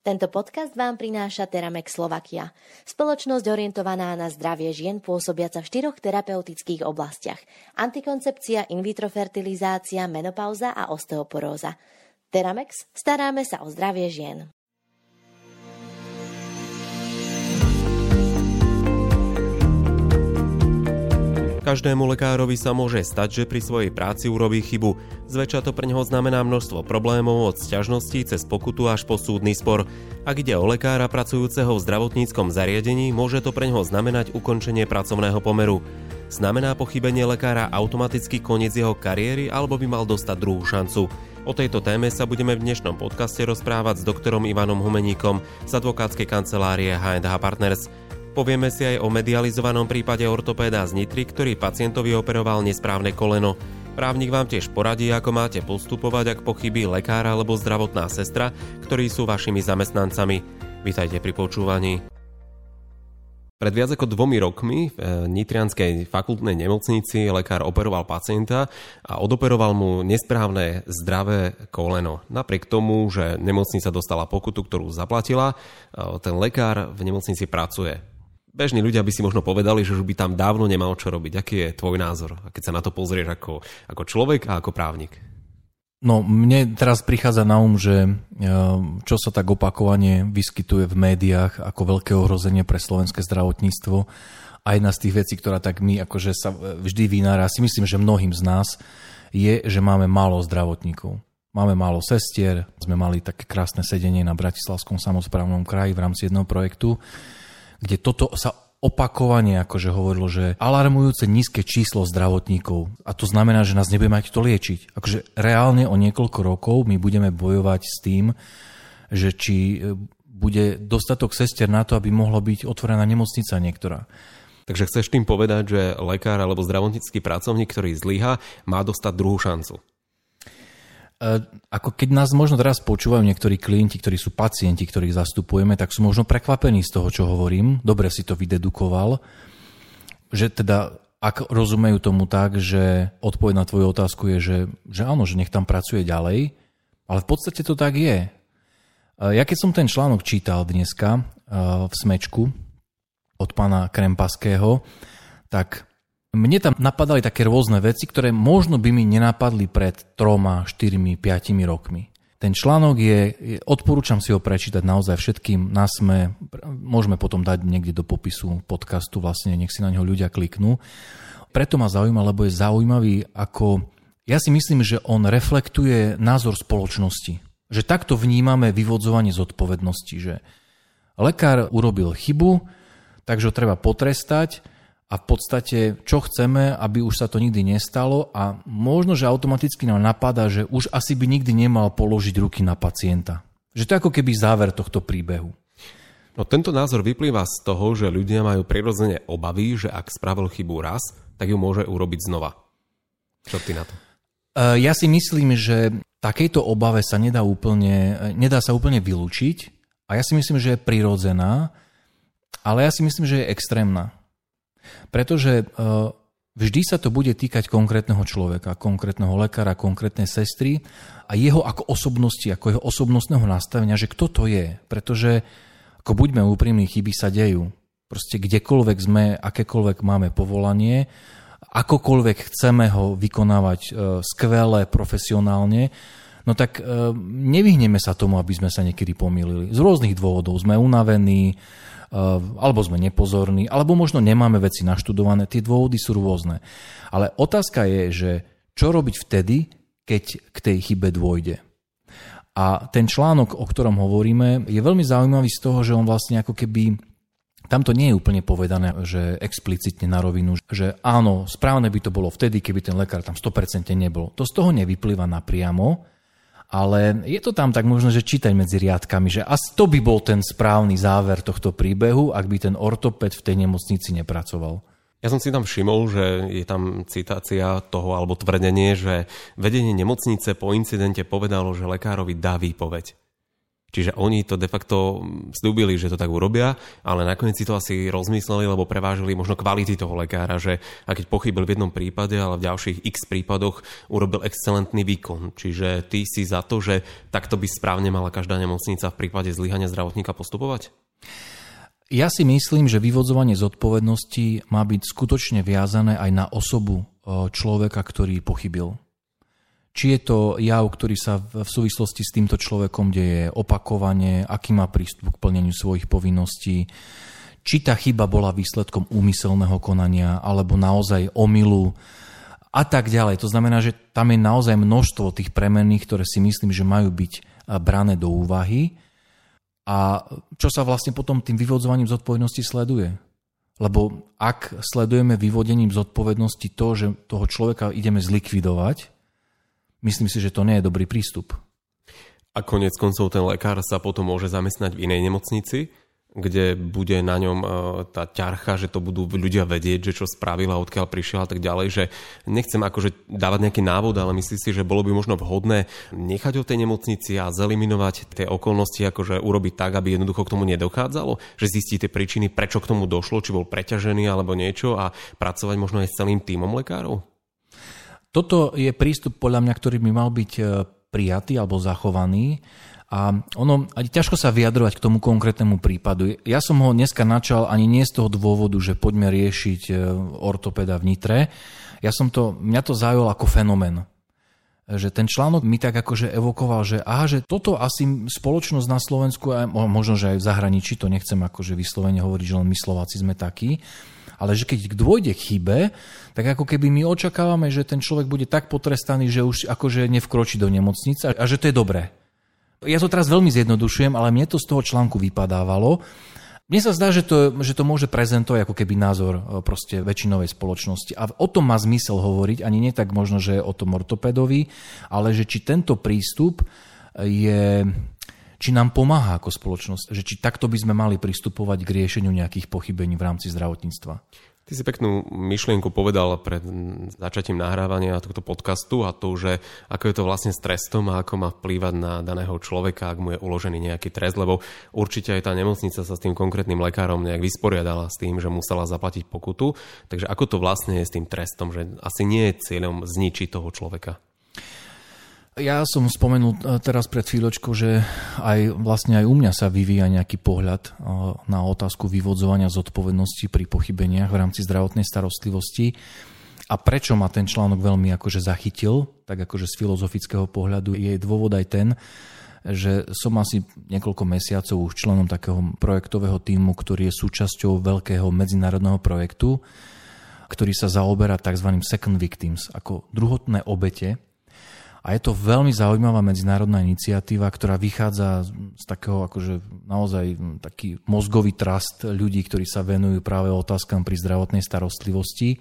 Tento podcast vám prináša Theramex Slovakia, spoločnosť orientovaná na zdravie žien pôsobiaca v 4 terapeutických oblastiach: antikoncepcia, in vitro fertilizácia, menopauza a osteoporóza. Theramex, staráme sa o zdravie žien. Každému lekárovi sa môže stať, že pri svojej práci urobí chybu. Zväčša to pre neho znamená množstvo problémov od sťažností cez pokutu až po súdny spor. Ak ide o lekára pracujúceho v zdravotníckom zariadení, môže to pre neho znamenať ukončenie pracovného pomeru. Znamená pochybenie lekára automaticky koniec jeho kariéry, alebo by mal dostať druhú šancu? O tejto téme sa budeme v dnešnom podcaste rozprávať s doktorom Ivanom Humeníkom z advokátskej kancelárie H&H Partners. Povieme si aj o medializovanom prípade ortopéda z Nitry, ktorý pacientovi operoval nesprávne koleno. Právnik vám tiež poradí, ako máte postupovať, ak pochybí lekár alebo zdravotná sestra, ktorí sú vašimi zamestnancami. Vítajte pri počúvaní. Pred viac ako 2 rokmi v Nitrianskej fakultnej nemocnici lekár operoval pacienta a odoperoval mu nesprávne zdravé koleno. Napriek tomu, že nemocnica dostala pokutu, ktorú zaplatila, ten lekár v nemocnici pracuje. Bežní ľudia by si možno povedali, že už by tam dávno nemal čo robiť. Aký je tvoj názor? A keď sa na to pozrieš ako človek a ako právnik? No, mne teraz prichádza na že čo sa tak opakovane vyskytuje v médiách ako veľké ohrozenie pre slovenské zdravotníctvo. A jedna z tých vecí, ktorá tak my akože sa vždy vynára, si myslím, že mnohým z nás, je, že máme málo zdravotníkov. Máme málo sestier, sme mali také krásne sedenie na Bratislavskom samosprávnom kraji v rámci jedného projektu, kde toto sa opakovane akože hovorilo, že alarmujúce nízke číslo zdravotníkov. A to znamená, že nás nebude mať kto liečiť. Akože reálne o niekoľko rokov my budeme bojovať s tým, že či bude dostatok sestier na to, aby mohla byť otvorená nemocnica niektorá. Takže chceš tým povedať, že lekár alebo zdravotnícky pracovník, ktorý zlyhá, má dostať druhú šancu? Ako keď nás možno teraz počúvajú niektorí klienti, ktorí sú pacienti, ktorých zastupujeme, tak sú možno prekvapení z toho, čo hovorím. Dobre si to vydedukoval. Že teda, ak rozumejú tomu tak, že odpoveď na tvoju otázku je, že áno, že nech tam pracuje ďalej, ale v podstate to tak je. Ja keď som ten článok čítal dneska v Smečku od pána Krempaského, tak mne tam napadali také rôzne veci, ktoré možno by mi nenapadli pred 3, 4, 5 rokmi. Ten článok odporúčam si ho prečítať naozaj všetkým. Môžeme potom dať niekde do popisu podcastu, vlastne nech si na neho ľudia kliknú. Preto ma zaujíma, lebo je zaujímavý, ja si myslím, že on reflektuje názor spoločnosti. Že takto vnímame vyvodzovanie zodpovednosti, že lekár urobil chybu, takže ho treba potrestať. A v podstate, čo chceme, aby už sa to nikdy nestalo, a možno, že automaticky nám napadá, že už asi by nikdy nemal položiť ruky na pacienta. Že to je ako keby záver tohto príbehu. No, tento názor vyplýva z toho, že ľudia majú prirodzene obavy, že ak spravil chybu raz, tak ju môže urobiť znova. Čo ty na to? Ja si myslím, že takejto obave sa nedá sa úplne vylúčiť, a ja si myslím, že je prirodzená, ale ja si myslím, že je extrémna. Pretože vždy sa to bude týkať konkrétneho človeka, konkrétneho lekára, konkrétnej sestry a jeho ako osobnosti, ako jeho osobnostného nastavenia, že kto to je. Pretože, ako buďme úprimní, chyby sa dejú. Proste kdekoľvek sme, akékoľvek máme povolanie, akokoľvek chceme ho vykonávať skvele, profesionálne, no tak nevyhneme sa tomu, aby sme sa niekedy pomýlili. Z rôznych dôvodov. Sme unavení, alebo sme nepozorní, alebo možno nemáme veci naštudované. Tie dôvody sú rôzne. Ale otázka je, že čo robiť vtedy, keď k tej chybe dôjde. A ten článok, o ktorom hovoríme, je veľmi zaujímavý z toho, že on vlastne ako keby, tam to nie je úplne povedané, že explicitne na rovinu, že áno, správne by to bolo vtedy, keby ten lekár tam 100% nebol. To z toho nevyplýva napriamo, ale je to tam tak možno, že čítať medzi riadkami, že asi to by bol ten správny záver tohto príbehu, ak by ten ortopéd v tej nemocnici nepracoval. Ja som si tam všimol, že je tam citácia toho, alebo tvrdenie, že vedenie nemocnice po incidente povedalo, že lekárovi dá výpoveď. Čiže oni to de facto slúbili, že to tak urobia, ale nakoniec si to asi rozmysleli, lebo prevážili možno kvality toho lekára, že a keď pochybil v jednom prípade, ale v ďalších x prípadoch urobil excelentný výkon. Čiže ty si za to, že takto by správne mala každá nemocnica v prípade zlyhania zdravotníka postupovať? Ja si myslím, že vyvodzovanie zodpovednosti má byť skutočne viazané aj na osobu človeka, ktorý pochybil. Či je to jav, ktorý sa v súvislosti s týmto človekom deje opakovane, aký má prístup k plneniu svojich povinností, či tá chyba bola výsledkom úmyselného konania alebo naozaj omylu a tak ďalej. To znamená, že tam je naozaj množstvo tých premenných, ktoré si myslím, že majú byť brané do úvahy. A čo sa vlastne potom tým vyvodzovaním zodpovednosti sleduje? Lebo ak sledujeme vyvodením zodpovednosti to, že toho človeka ideme zlikvidovať, myslím si, že to nie je dobrý prístup. A koniec koncov ten lekár sa potom môže zamestnať v inej nemocnici, kde bude na ňom tá ťarcha, že to budú ľudia vedieť, že čo spravil a odkiaľ prišiel a tak ďalej, že nechcem akože dávať nejaký návod, ale myslím si, že bolo by možno vhodné nechať ho v tej nemocnici a zeliminovať tie okolnosti, akože urobiť tak, aby jednoducho k tomu nedochádzalo, že zistíte príčiny, prečo k tomu došlo, či bol preťažený alebo niečo a pracovať možno aj s celým tímom lekárov. Toto je prístup podľa mňa, ktorý by mal byť prijatý alebo zachovaný a ono ťažko sa vyjadrovať k tomu konkrétnemu prípadu. Ja som ho dneska načal ani nie z toho dôvodu, že poďme riešiť ortopéda v Nitre. Mňa to zaujalo ako fenomén. Že ten článok mi tak akože evokoval, že toto asi spoločnosť na Slovensku a možno, že aj v zahraničí, to nechcem akože vyslovene hovoriť, že len my Slováci sme takí, ale že keď dôjde k chybe, tak ako keby my očakávame, že ten človek bude tak potrestaný, že už akože nevkročí do nemocnice a že to je dobré. Ja to teraz veľmi zjednodušujem, ale mne to z toho článku vypadávalo. Mne sa zdá, že to môže prezentovať ako keby názor proste väčšinovej spoločnosti. A o tom má zmysel hovoriť, ani nie tak možno, že o tom ortopédovi, ale že či tento prístup či nám pomáha ako spoločnosť, že či takto by sme mali pristupovať k riešeniu nejakých pochybení v rámci zdravotníctva. Ty si peknú myšlienku povedal pred začatím nahrávania tohto podcastu a to, že ako je to vlastne s trestom a ako má vplývať na daného človeka, ak mu je uložený nejaký trest, lebo určite aj tá nemocnica sa s tým konkrétnym lekárom nejak vysporiadala s tým, že musela zaplatiť pokutu. Takže ako to vlastne je s tým trestom, že asi nie je cieľom zničiť toho človeka? Ja som spomenul teraz pred chvíľočkou, že aj u mňa sa vyvíja nejaký pohľad na otázku vyvodzovania zodpovednosti pri pochybeniach v rámci zdravotnej starostlivosti. A prečo ma ten článok veľmi akože zachytil, tak akože z filozofického pohľadu, je dôvod aj ten, že som asi niekoľko mesiacov už členom takého projektového tímu, ktorý je súčasťou veľkého medzinárodného projektu, ktorý sa zaoberá tzv. Second victims, ako druhotné obete. A je to veľmi zaujímavá medzinárodná iniciatíva, ktorá vychádza z takého akože naozaj taký mozgový trust ľudí, ktorí sa venujú práve otázkam pri zdravotnej starostlivosti.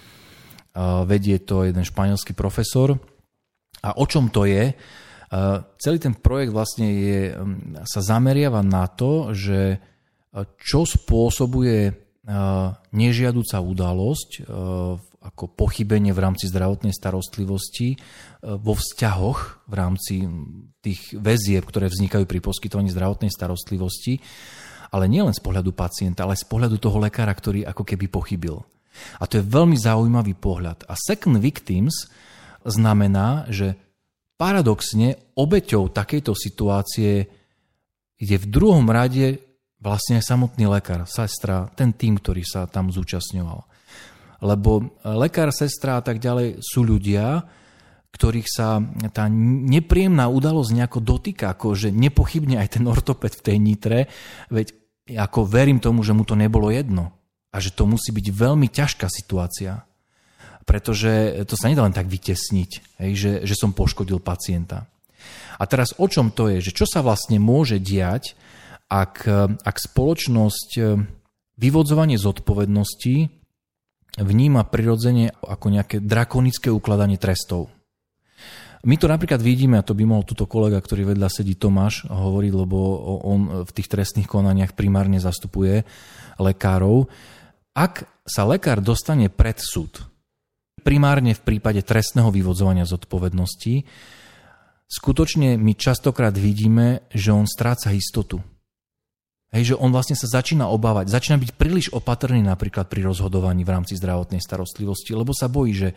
Vedie to jeden španielský profesor. A o čom to je? Celý ten projekt vlastne sa zameriava na to, že čo spôsobuje nežiaduca udalosť ako pochybenie v rámci zdravotnej starostlivosti vo vzťahoch v rámci tých väzieb, ktoré vznikajú pri poskytovaní zdravotnej starostlivosti, ale nielen z pohľadu pacienta, ale z pohľadu toho lekára, ktorý ako keby pochybil. A to je veľmi zaujímavý pohľad. A second victims znamená, že paradoxne obeťou takejto situácie je v druhom rade vlastne aj samotný lekár, sestra, ten tým, ktorý sa tam zúčastňoval. Lebo lekár, sestra a tak ďalej sú ľudia, ktorých sa tá nepríjemná udalosť nejako dotýka, ako že nepochybne aj ten ortoped v tej Nitre, veď ako verím tomu, že mu to nebolo jedno a že to musí byť veľmi ťažká situácia, pretože to sa nedá len tak vytesniť, že som poškodil pacienta. A teraz o čom to je, že čo sa vlastne môže diať, ak spoločnosť vyvodzovanie zodpovednosti vníma prirodzene ako nejaké drakonické ukladanie trestov. My to napríklad vidíme, a to by mohol tuto kolega, ktorý vedľa sedí, Tomáš, hovoriť, lebo on v tých trestných konaniach primárne zastupuje lekárov. Ak sa lekár dostane pred súd, primárne v prípade trestného vyvodzovania zodpovednosti, skutočne my častokrát vidíme, že on stráca istotu. Hej, že on vlastne sa začína obávať, začína byť príliš opatrný napríklad pri rozhodovaní v rámci zdravotnej starostlivosti, lebo sa bojí, že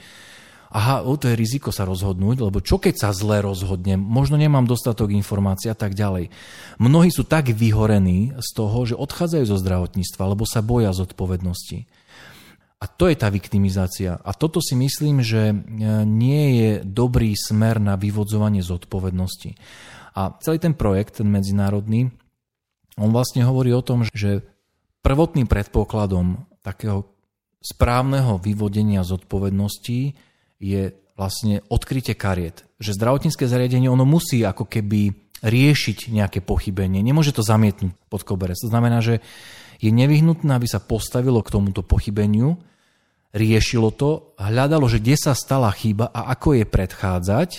to je riziko sa rozhodnúť, lebo čo keď sa zle rozhodnem, možno nemám dostatok informácií a tak ďalej. Mnohí sú tak vyhorení z toho, že odchádzajú zo zdravotníctva, lebo sa boja zodpovednosti. A to je tá viktimizácia. A toto si myslím, že nie je dobrý smer na vyvodzovanie zodpovednosti. A celý ten projekt, ten medzinárodný, on vlastne hovorí o tom, že prvotným predpokladom takého správneho vyvodenia zodpovednosti je vlastne odkrytie kariet. Že zdravotnícke zariadenie, ono musí ako keby riešiť nejaké pochybenie. Nemôže to zamietnúť pod koberec. To znamená, že je nevyhnutné, aby sa postavilo k tomuto pochybeniu, riešilo to, hľadalo, že kde sa stala chyba a ako je predchádzať,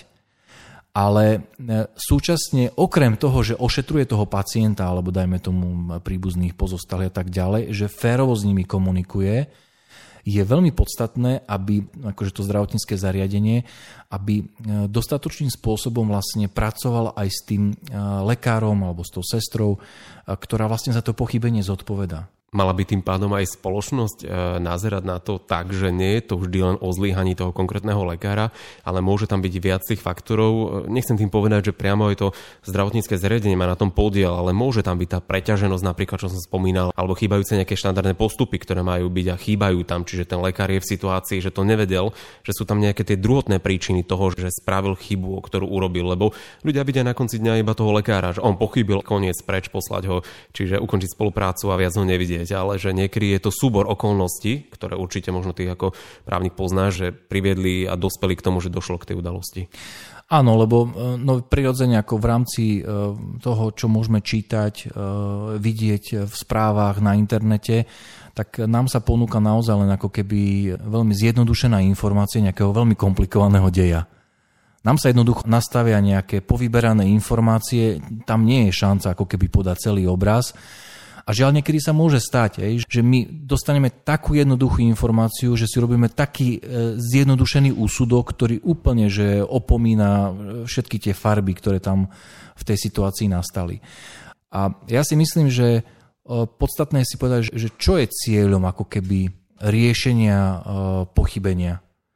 ale súčasne okrem toho, že ošetruje toho pacienta, alebo dajme tomu príbuzných pozostalých a tak ďalej, že férovo s nimi komunikuje, je veľmi podstatné, aby akože to zdravotnícke zariadenie, aby dostatočným spôsobom vlastne pracoval aj s tým lekárom alebo s tou sestrou, ktorá vlastne za to pochybenie zodpovedá. Mala by tým pádom aj spoločnosť nazerať na to tak, že nie je to vždy len o zlyhaní toho konkrétneho lekára, ale môže tam byť viac tých faktorov. Nechcem tým povedať, že priamo je to zdravotnícke zariadenie má na tom podiel, ale môže tam byť tá preťaženosť, napríklad čo som spomínal, alebo chýbajúce nejaké štandardné postupy, ktoré majú byť a chýbajú tam, čiže ten lekár je v situácii, že to nevedel, že sú tam nejaké tie druhotné príčiny toho, že spravil chybu, ktorú urobil, lebo ľudia vidia na konci dňa iba toho lekára, že on pochybil, koniec preč, poslať ho, čiže ukončiť spoluprácu a viac ho nevidieť. Ale že niekedy je to súbor okolností, ktoré určite možno ty ako právnik poznáš, že priviedli a dospeli k tomu, že došlo k tej udalosti. Áno, lebo prirodzene ako v rámci toho, čo môžeme čítať, vidieť v správach na internete, tak nám sa ponúka naozaj len ako keby veľmi zjednodušená informácia nejakého veľmi komplikovaného deja. Nám sa jednoducho nastavia nejaké povyberané informácie, tam nie je šanca ako keby podať celý obraz. A žiaľ, niekedy sa môže stať, že my dostaneme takú jednoduchú informáciu, že si robíme taký zjednodušený úsudok, ktorý úplne že opomína všetky tie farby, ktoré tam v tej situácii nastali. A ja si myslím, že podstatné je si povedať, že čo je cieľom ako keby riešenia pochybenia.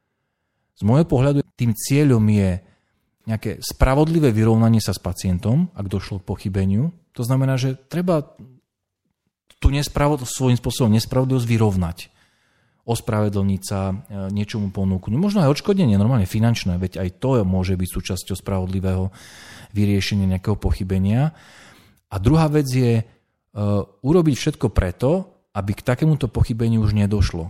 Z môjho pohľadu tým cieľom je nejaké spravodlivé vyrovnanie sa s pacientom, ak došlo k pochybeniu. To znamená, že treba tú svojím spôsobom nespravodlivosť vyrovnať. Ospravedlniť sa, niečomu ponúknuť. Možno aj odškodnenie, normálne finančné, veď aj to môže byť súčasťou spravodlivého vyriešenia nejakého pochybenia. A druhá vec je urobiť všetko preto, aby k takémuto pochybeniu už nedošlo.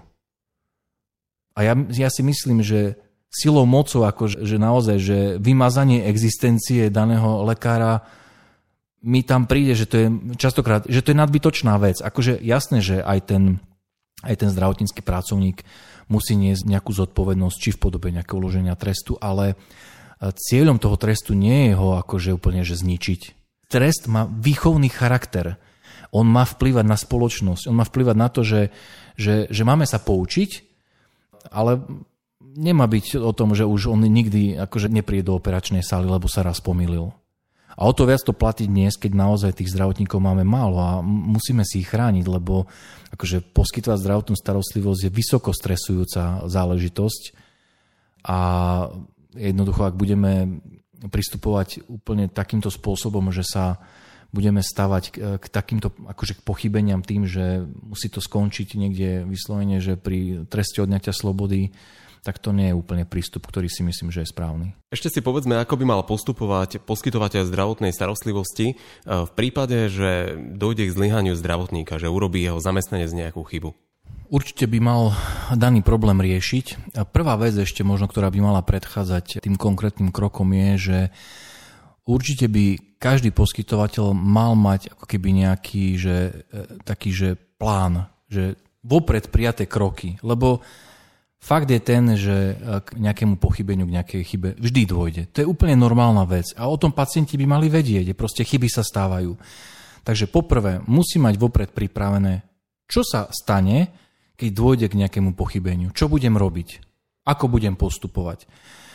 A ja si myslím, že silou mocou, že naozaj, že vymazanie existencie daného lekára mi tam príde, že to je častokrát, že to je nadbytočná vec. Akože jasné, že aj ten zdravotnícky pracovník musí niesť nejakú zodpovednosť, či v podobe nejakého uloženia trestu, ale cieľom toho trestu nie je ho akože úplne že zničiť. Trest má výchovný charakter. On má vplývať na spoločnosť. On má vplývať na to, že máme sa poučiť, ale nemá byť o tom, že už on nikdy akože nepríde do operačnej sály, lebo sa raz pomýlil. A o to viac to platí dnes, keď naozaj tých zdravotníkov máme málo a musíme si ich chrániť, lebo akože poskytovať zdravotnú starostlivosť je vysoko stresujúca záležitosť a jednoducho, ak budeme pristupovať úplne takýmto spôsobom, že sa budeme stavať k takýmto akože k pochybeniam tým, že musí to skončiť niekde vyslovene, že pri treste odňatia slobody, tak to nie je úplne prístup, ktorý si myslím, že je správny. Ešte si povedzme, ako by mal postupovať poskytovateľ zdravotnej starostlivosti v prípade, že dojde k zlyhaniu zdravotníka, že urobí jeho zamestnanec nejakú chybu. Určite by mal daný problém riešiť. A prvá vec ešte možno, ktorá by mala predchádzať tým konkrétnym krokom je, že určite by každý poskytovateľ mal mať ako keby nejaký, taký plán, že vopred prijaté kroky, lebo fakt je ten, že k nejakému pochybeniu, k nejakej chybe vždy dôjde. To je úplne normálna vec a o tom pacienti by mali vedieť, proste chyby sa stávajú. Takže poprvé musí mať vopred pripravené, čo sa stane, keď dôjde k nejakému pochybeniu, čo budem robiť, ako budem postupovať.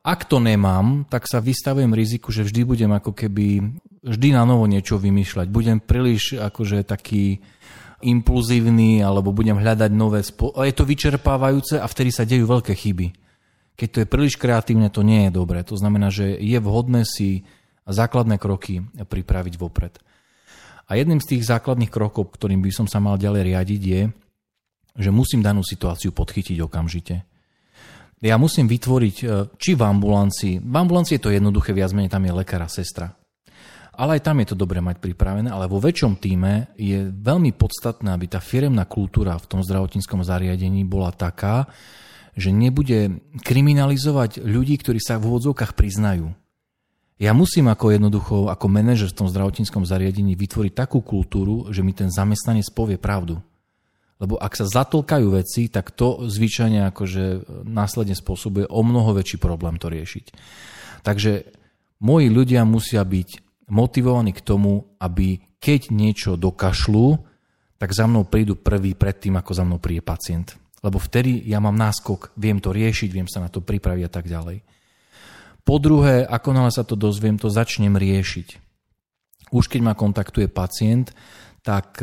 Ak to nemám, tak sa vystavujem riziku, že vždy budem ako keby vždy na novo niečo vymýšľať. Budem príliš akože taký impulzívny, alebo budem hľadať nové je to vyčerpávajúce a vtedy sa dejú veľké chyby. Keď to je príliš kreatívne, to nie je dobré. To znamená, že je vhodné si základné kroky pripraviť vopred. A jedným z tých základných krokov, ktorým by som sa mal ďalej riadiť, je, že musím danú situáciu podchytiť okamžite. Ja musím vytvoriť, či v ambulancii je to jednoduché, viac menej tam je lekár a sestra. Ale aj tam je to dobre mať pripravené, ale vo väčšom tíme je veľmi podstatné, aby tá firemná kultúra v tom zdravotníckom zariadení bola taká, že nebude kriminalizovať ľudí, ktorí sa v úvodzovkách priznajú. Ja musím ako manažer v tom zdravotníckom zariadení vytvoriť takú kultúru, že mi ten zamestnanec povie pravdu. Lebo ak sa zatlkajú veci, tak to zvyčajne akože následne spôsobuje o mnoho väčší problém to riešiť. Takže moji ľudia musia byť motivovaní k tomu, aby keď niečo dokašľú, tak za mnou prídu prvý predtým, ako za mnou príde pacient. Lebo vtedy ja mám náskok, viem to riešiť, viem sa na to pripraviť a tak ďalej. Po druhé, ako náhle sa to dozviem, to začnem riešiť. Už keď ma kontaktuje pacient, tak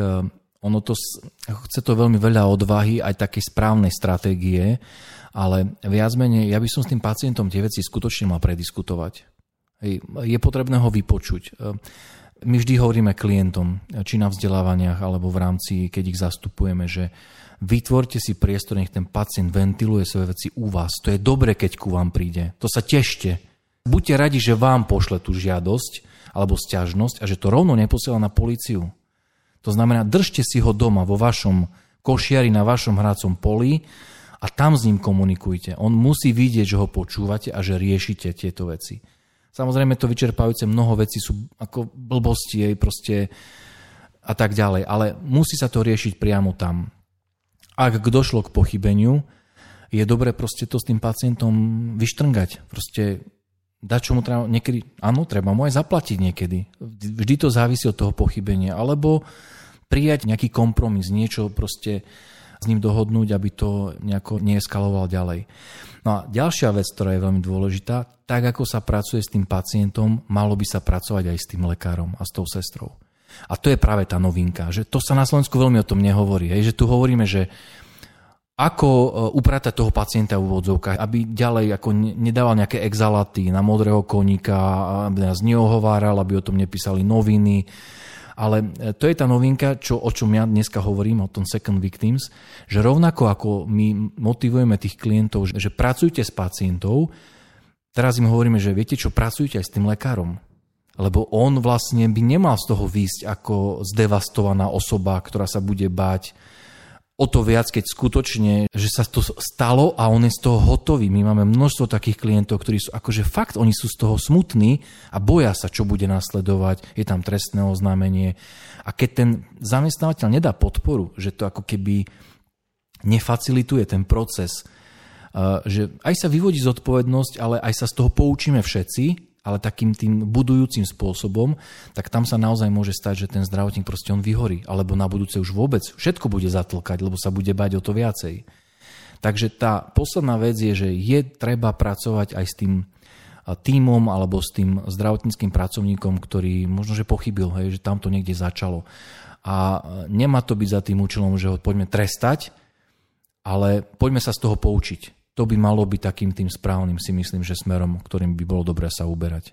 chce to veľmi veľa odvahy, aj takej správnej stratégie, ale viac menej, ja by som s tým pacientom tie veci skutočne mal prediskutovať. Je potrebné ho vypočuť. My vždy hovoríme klientom, či na vzdelávaniach, alebo v rámci, keď ich zastupujeme, že vytvorte si priestor, nech ten pacient ventiluje svoje veci u vás. To je dobre, keď ku vám príde. To sa tešte. Buďte radi, že vám pošle tú žiadosť alebo sťažnosť a že to rovno neposiela na políciu. To znamená, držte si ho doma vo vašom košiari na vašom hracom poli a tam s ním komunikujte. On musí vidieť, že ho počúvate a že riešite tieto veci. Samozrejme to vyčerpávajúce, mnoho vecí sú ako blbosti proste a tak ďalej, ale musí sa to riešiť priamo tam. Ak došlo k pochybeniu, je dobre proste to s tým pacientom vyštrngať. Proste dať, čo mu treba niekedy, áno, treba mu aj zaplatiť niekedy. Vždy to závisí od toho pochybenia, alebo prijať nejaký kompromis, niečo proste s ním dohodnúť, aby to nejako neeskaloval ďalej. No a ďalšia vec, ktorá je veľmi dôležitá, tak ako sa pracuje s tým pacientom, malo by sa pracovať aj s tým lekárom a s tou sestrou. A to je práve tá novinka, že to sa na Slovensku veľmi o tom nehovorí. Že tu hovoríme, že ako upratať toho pacienta v úvodzovkách, aby ďalej ako nedával nejaké exalaty na modrého koníka, aby nás neohováral, aby o tom nepísali noviny. Ale to je tá novinka, o čom ja dneska hovorím, o tom second victims, že rovnako ako my motivujeme tých klientov, že pracujte s pacientou, teraz im hovoríme, že viete čo, pracujte aj s tým lekárom. Lebo on vlastne by nemal z toho výjsť ako zdevastovaná osoba, ktorá sa bude báť. O to viac, keď skutočne, že sa to stalo a on je z toho hotový. My máme množstvo takých klientov, ktorí sú akože fakt, oni sú z toho smutní a boja sa, čo bude nasledovať. Je tam trestné oznámenie. A keď ten zamestnávateľ nedá podporu, že to ako keby nefacilituje ten proces, že aj sa vyvodí zodpovednosť, ale aj sa z toho poučíme všetci, ale takým tým budujúcim spôsobom, tak tam sa naozaj môže stať, že ten zdravotník proste on vyhorí, alebo na budúce už vôbec všetko bude zatlkať, lebo sa bude bať o to viacej. Takže tá posledná vec je, že je treba pracovať aj s tým tímom alebo s tým zdravotníckym pracovníkom, ktorý možno, že pochybil, že tam to niekde začalo. A nemá to byť za tým účelom, že ho poďme trestať, ale poďme sa z toho poučiť. To by malo byť takým tým správnym, si myslím, že smerom, ktorým by bolo dobré sa uberať.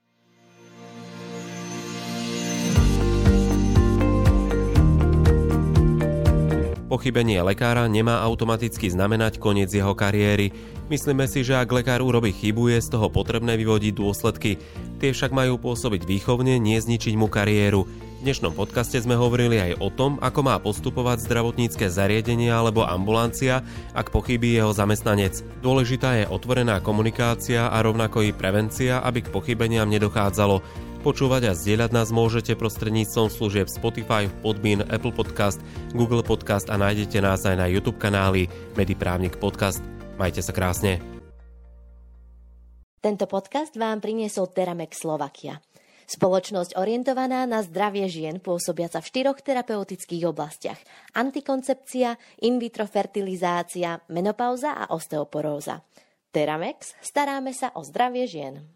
Pochybenie lekára nemá automaticky znamenať koniec jeho kariéry. Myslíme si, že ak lekár urobí chybu, je z toho potrebné vyvodiť dôsledky. Tie však majú pôsobiť výchovne, nie zničiť mu kariéru. V dnešnom podcaste sme hovorili aj o tom, ako má postupovať zdravotnícke zariadenie alebo ambulancia, ak pochybí jeho zamestnanec. Dôležitá je otvorená komunikácia a rovnako i prevencia, aby k pochybeniam nedochádzalo. Počúvať a zdieľať nás môžete prostredníctvom služieb Spotify, Podbean, Apple Podcast, Google Podcast a nájdete nás aj na YouTube kanáli Mediprávnik Podcast. Majte sa krásne. Tento podcast vám priniesol Teramex Slovakia. Spoločnosť orientovaná na zdravie žien pôsobiaca v 4 terapeutických oblastiach: antikoncepcia, in vitro fertilizácia, menopauza a osteoporóza. Teramex, staráme sa o zdravie žien.